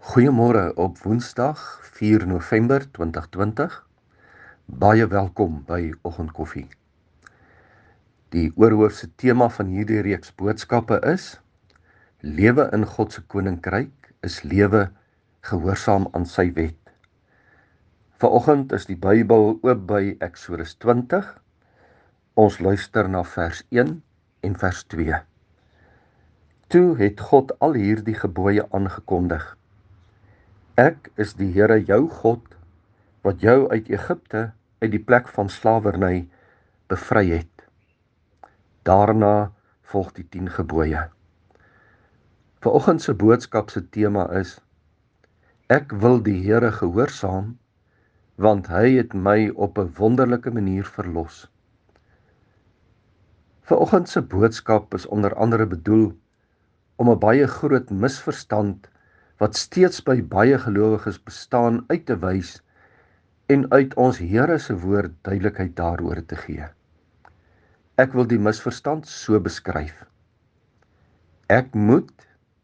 Goeiemôre op Woensdag 4 November 2020. Baie welkom by Oggendkoffie. Die oorhoofse tema van hierdie reeks boodskappe is: Lewe in God se koninkryk is lewe gehoorsaam aan sy wet. Vanoggend is die Bybel oop by Eksodus 20. Ons luister na vers 1 en vers 2. Toe het God al hierdie gebooie aangekondig. Ek is die Here jou God, wat jou uit Egipte, uit die plek van slawerny, bevry het. Daarna volg die 10 gebooie. Vanoggend se boodskap se tema is: Ek wil die Here gehoorsaam, want hy het my op 'n wonderlike manier verlos. Vanoggend se boodskap is onder andere bedoel om 'n baie groot misverstand wat steeds by baie gelowiges bestaan uit te wys en uit ons Here se woord duidelikheid daaroor te gee. Ek wil die misverstand so beskryf: Ek moet,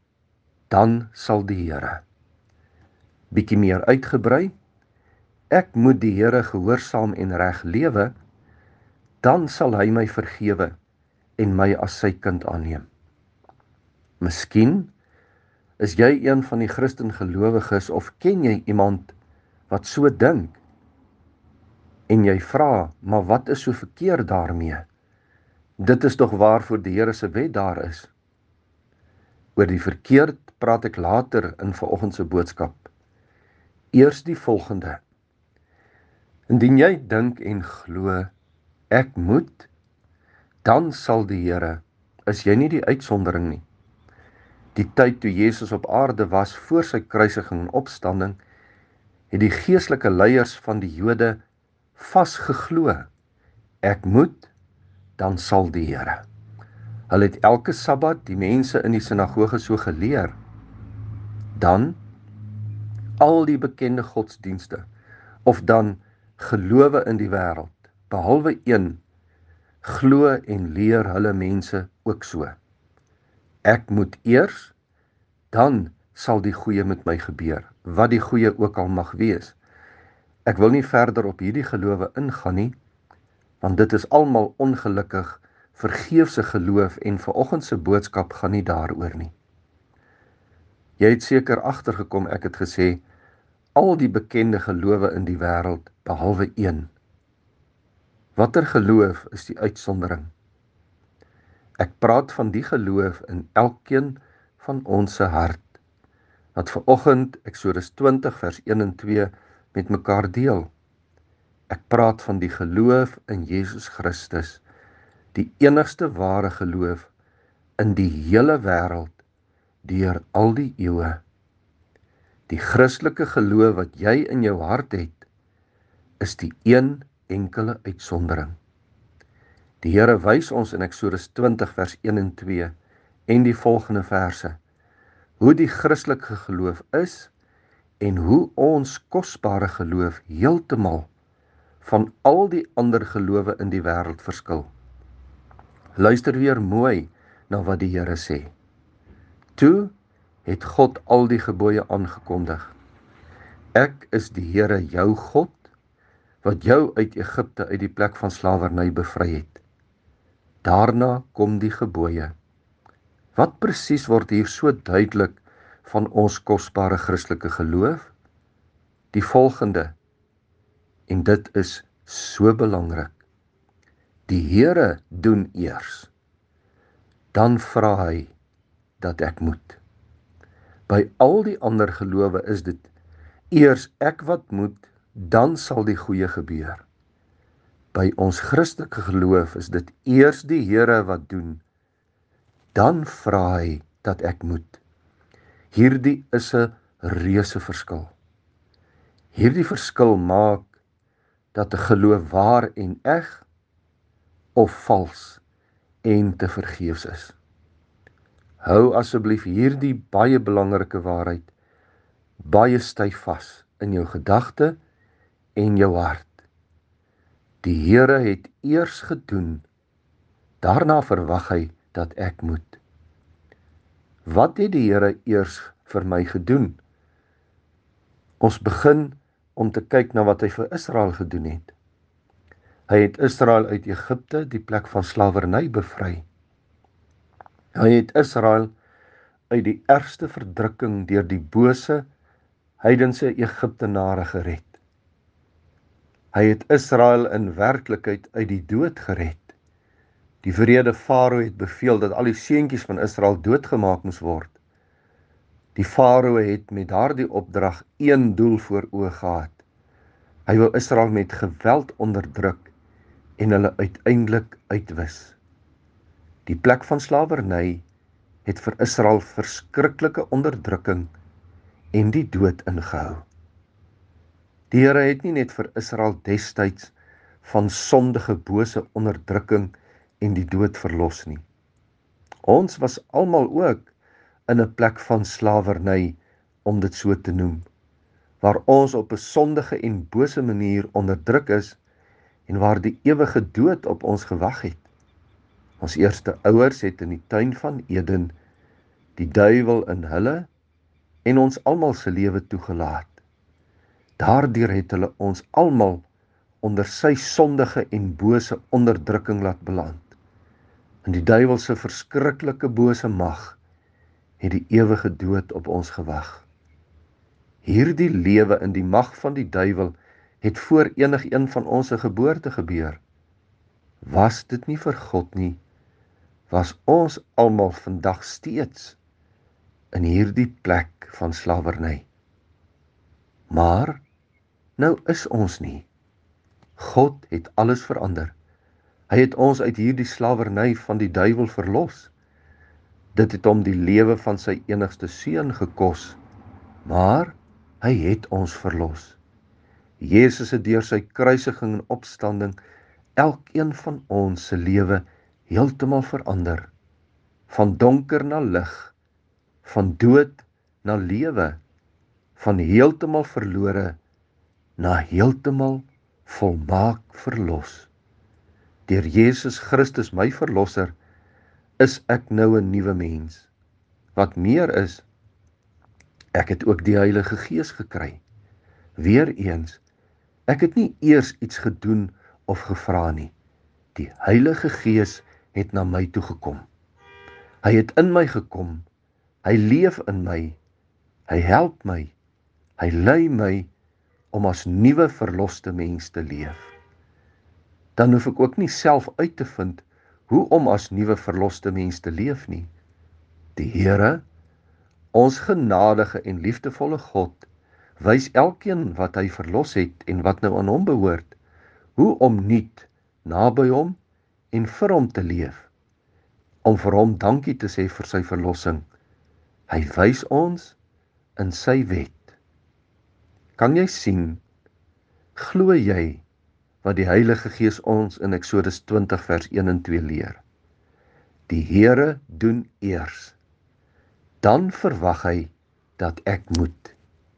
dan sal die Here. Bietjie meer uitgebrei: Ek moet die Here gehoorsaam en reg lewe, dan sal hy my vergewe en my as sy kind aanneem. Miskien is jy een van die Christen gelowiges of ken jy iemand wat so dink? En jy vra, maar wat is so verkeerd daarmee? Dit is tog waarvoor die Here se wet daar is. Oor die verkeerd praat ek later in vanoggend se boodskap. Eers die volgende: Indien jy dink en glo, ek moet, dan sal die Here, is jy nie die uitsondering nie. Die tyd toe Jesus op aarde was voor sy kruisiging en opstanding, het die geestelike leiers van die Jode vasgeglo: Ek moet, dan sal die Here. Hulle het elke Sabbat die mense in die sinagoge so geleer. Dan al die bekende godsdienste, of dan gelowe in die wêreld, behalwe een, glo en leer hulle mense ook so. Ek moet eers, dan sal die goeie met my gebeur, wat die goeie ook al mag wees. Ek wil nie verder op hierdie gelowe ingaan nie, want dit is almal ongelukkig vergeefse geloof en vanoggend se boodskap gaan nie daaroor nie. Jy het seker agtergekom ek het gesê, al die bekende gelowe in die wêreld, behalwe een. Watter geloof is die uitsondering? Ek praat van die geloof in elkeen van ons se hart, wat vanoggend Eksodus 20 vers 1 en 2 met mekaar deel. Ek praat van die geloof in Jesus Christus, die enigste ware geloof in die hele wêreld deur al die eeue. Die Christelike geloof wat jy in jou hart het, is die een enkele uitsondering. Die Here wys ons in Eksodus 20 vers 1 en 2 en die volgende verse, hoe die Christelike geloof is en hoe ons kosbare geloof heeltemal van al die ander gelowe in die wêreld verskil. Luister weer mooi na wat die Here sê. Toe het God al die gebooie aangekondig. Ek is die Here jou God, wat jou uit Egipte, uit die plek van slawerny bevry het. Daarna kom die gebooie. Wat presies word hier so duidelik van ons kosbare Christelike geloof? Die volgende, en dit is so belangrik. Die Here doen eers, dan vra hy dat ek moet. By al die ander gelowe is dit eers ek wat moet, dan sal die goeie gebeur. By ons Christelike geloof is dit eers die Here wat doen, dan vra hy dat ek moet. Hierdie is 'n reuse verskil. Hierdie verskil maak dat 'n geloof waar en eg of vals en te vergeefs is. Hou asseblief hierdie baie belangrike waarheid baie styf vas in jou gedagte en jou hart. Die Here het eers gedoen, daarna verwag hy dat ek moet. Wat het die Here eers vir my gedoen? Ons begin om te kyk na wat hy vir Israel gedoen het. Hy het Israel uit Egipte, die plek van slawerny, bevry. Hy het Israel uit die ergste verdrukking deur die bose heidense Egiptenare gered. Hy het Israel in werklikheid uit die dood gered. Die wrede Farao het beveel dat al die seentjies van Israel doodgemaak moes word. Die Farao het met daardie opdrag een doel voor oë gehad. Hy wou Israel met geweld onderdruk en hulle uiteindelik uitwis. Die plek van slawerny het vir Israel verskriklike onderdrukking en die dood ingehou. Die Here het nie net vir Israel destyds van sondige bose onderdrukking en die dood verlos nie. Ons was almal ook in 'n plek van slawerny, om dit so te noem, waar ons op 'n sondige en bose manier onderdruk is en waar die ewige dood op ons gewag het. Ons eerste ouers het in die tuin van Eden die duiwel in hulle en ons almal se lewe toegelaat. Daardeur het hulle ons almal onder sy sondige en bose onderdrukking laat beland. En die duiwel se verskriklike bose mag het die ewige dood op ons gewag. Hierdie lewe in die mag van die duiwel het voor enigeen van ons se geboorte gebeur. Was dit nie vir God nie, was ons almal vandag steeds in hierdie plek van slawerny. Maar nou is ons nie. God het alles verander. Hy het ons uit hierdie slawerny van die duiwel verlos. Dit het hom die lewe van sy enigste seun gekos, maar hy het ons verlos. Jesus het deur sy kruisiging en opstanding elkeen van ons se lewe heeltemal verander. Van donker na lig, van dood na lewe, van heeltemal verlore na heeltemal volmaak verlos. Deur Jesus Christus my verlosser is ek nou 'n nuwe mens. Wat meer is, ek het ook die Heilige Gees gekry. Weereens, ek het nie eers iets gedoen of gevra nie. Die Heilige Gees het na my toe gekom. Hy het in my gekom. Hy leef in my. Hy help my. Hy lei my om as nuwe verloste mens te leef. Dan hoef ek ook nie self uit te vind hoe om as nuwe verloste mens te leef nie. Die Here, ons genadige en liefdevolle God, wys elkeen wat hy verlos het en wat nou aan hom behoort, hoe om nuut naby hom en vir hom te leef, om vir hom dankie te sê vir sy verlossing. Hy wys ons in sy wet. Kan jy sien, glo jy wat die Heilige Gees ons in Eksodus 20 vers 1 en 2 leer? Die Here doen eers, dan verwag hy dat ek moet.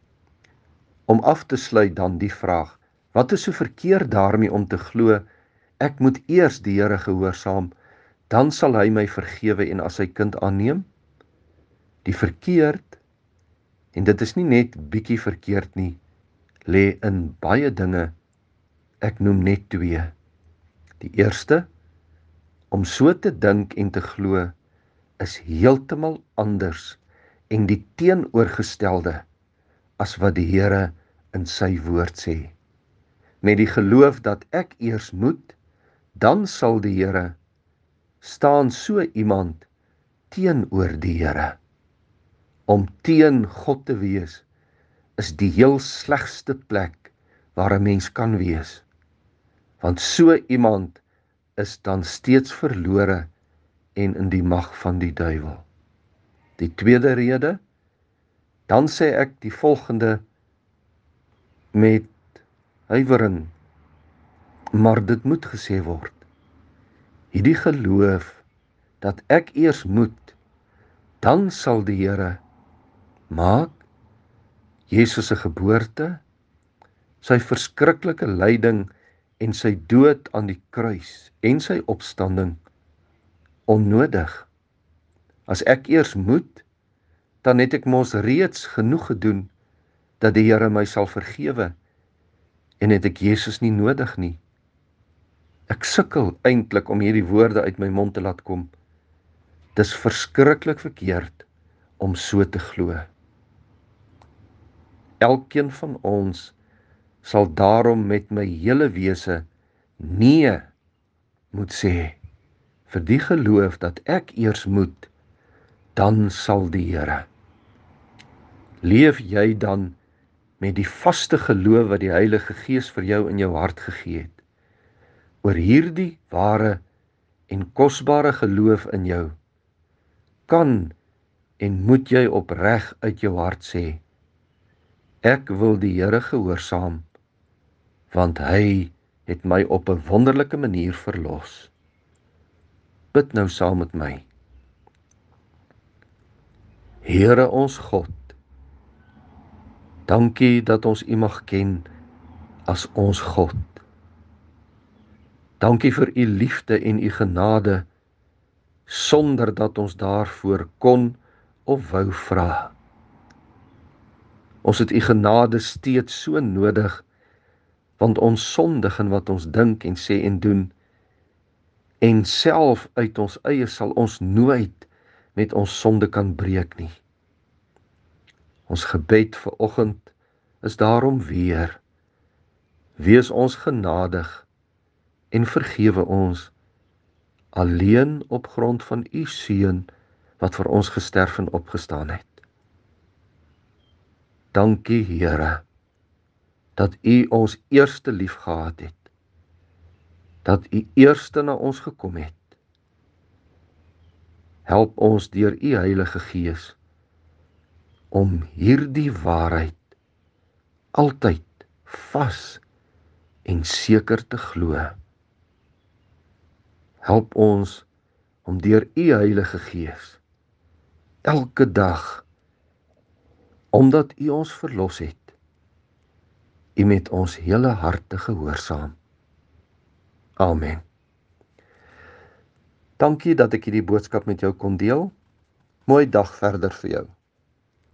Om af te sluit dan die vraag, wat is so verkeerd daarmee om te glo, ek moet eers die Here gehoorsaam, dan sal hy my vergewe en as sy kind aanneem? Die verkeerd, en dit is nie net bietjie verkeerd nie, lê in baie dinge. Ek noem net 2. Die eerste, om so te dink en te glo, is heeltemal anders en die teenoorgestelde as wat die Here in sy woord sê. Met die geloof dat ek eers moet, dan sal die Here, staan so iemand teenoor die Here. Om teen God te wees, is die heel slegste plek waar 'n mens kan wees. Want so iemand is dan steeds verlore en in die mag van die duiwel. Die tweede rede, dan sê ek die volgende met huiwering, maar dit moet gesê word. Hierdie geloof dat ek eers moet, dan sal die Here maak Jesus se geboorte, sy verskriklike lyding en sy dood aan die kruis en sy opstanding onnodig. As ek eers moet, dan het ek mos reeds genoeg gedoen dat die Here my sal vergewe en het ek Jesus nie nodig nie. Ek sukkel eintlik om hierdie woorde uit my mond te laat kom. Dis verskriklik verkeerd om so te glo. Elkeen van ons sal daarom met my hele wese nee moet sê vir die geloof dat ek eers moet, dan sal die Here. Leef jy dan met die vaste geloof wat die Heilige Gees vir jou in jou hart gegee het, oor hierdie ware en kosbare geloof in jou, kan en moet jy opreg uit jou hart sê, ek wil die Here gehoorsaam, want hy het my op 'n wonderlike manier verlos. Bid nou saam met my. Here ons God, dankie dat ons U mag ken as ons God. Dankie vir U liefde en U genade, sonder dat ons daarvoor kon of wou vra. Ons het U genade steeds so nodig, want ons sondig in wat ons dink en sê en doen, en self uit ons eie sal ons nooit met ons sonde kan breek nie. Ons gebed vir oggend is daarom weer, wees ons genadig en vergewe ons, alleen op grond van U Seun wat vir ons gesterf en opgestaan het. Dankie Here, dat U ons eerste lief gehad het, dat U eerste na ons gekom het. Help ons deur U Heilige Gees om hierdie waarheid altyd vas en seker te glo. Help ons om deur U Heilige Gees elke dag, omdat U ons verlos het, U met ons hele harte gehoorsaam. Amen. Dankie dat ek hierdie boodskap met jou kon deel. Mooi dag verder vir jou.